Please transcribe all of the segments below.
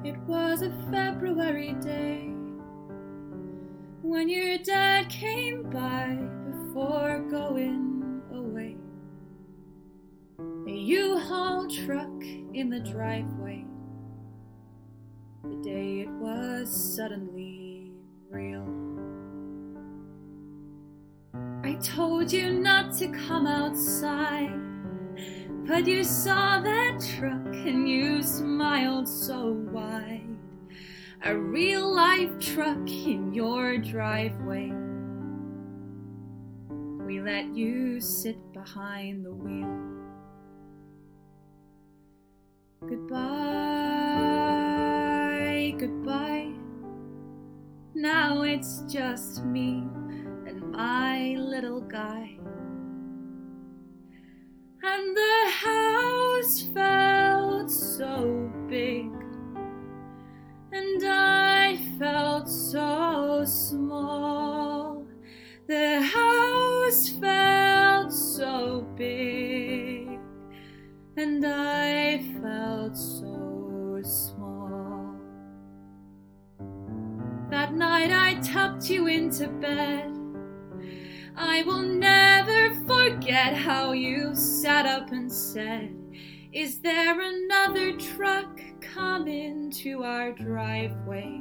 It was a February day when your dad came by before going away. A U-Haul truck in the driveway. The day it was suddenly real. I told you not to come outside, but you saw that truck and you smiled so wide. A real life truck in your driveway. We let you sit behind the wheel. Goodbye, goodbye. Now it's just me and my little guy. And the house felt so big, and I felt so small. The house felt so big, and I felt so small. That night I tucked you into bed. I will never forget how you sat up and said, "Is there another truck coming to our driveway?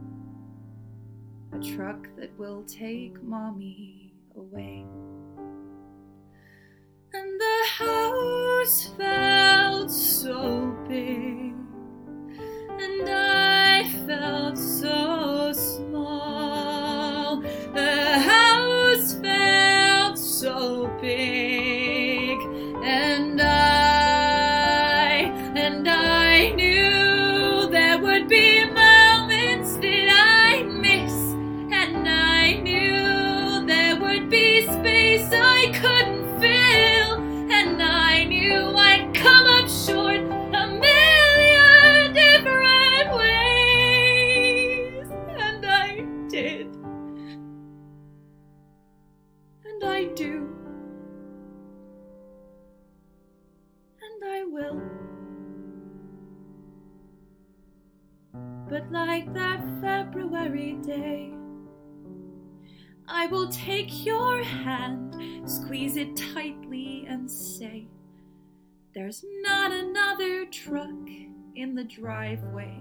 A truck that will take Mommy away." And the house felt so big, and I felt so small. The house felt so big, and I knew there would be moments that I'd miss, and I knew there would be space I couldn't fill, and I knew I'd come up short a million different ways, and I did, and I do, and I will. But like that February day, I will take your hand, squeeze it tightly and say, "There's not another truck in the driveway.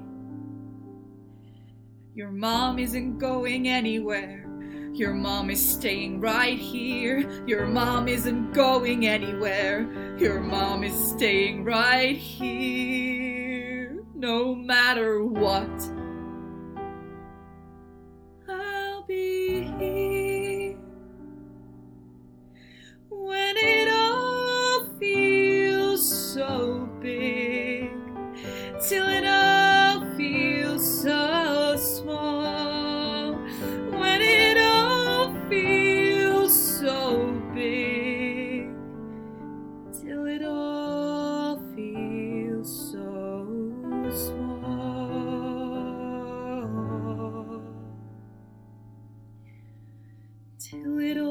Your mom isn't going anywhere. Your mom is staying right here. Your mom isn't going anywhere. Your mom is staying right here. No matter what, I'll be here when it all feels so big, till it all feels so small. When it all feels so big, till it all feels so small. Till it all